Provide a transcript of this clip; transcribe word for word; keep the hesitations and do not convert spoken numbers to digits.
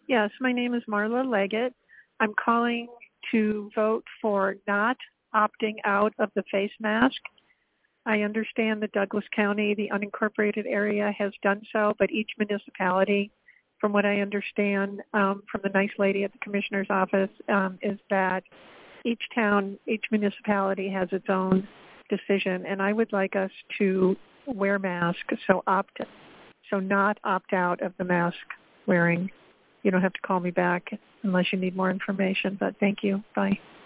Yes, my name is Marla Leggett. I'm calling to vote for not opting out of the face mask. I understand that Douglas County, the unincorporated area, has done so, but each municipality, from what I understand um, from the nice lady at the commissioner's office, um, is that each town, each municipality has its own decision, and I would like us to wear masks, so opt, so not opt out of the mask wearing. You don't have to call me back unless you need more information, but thank you. Bye.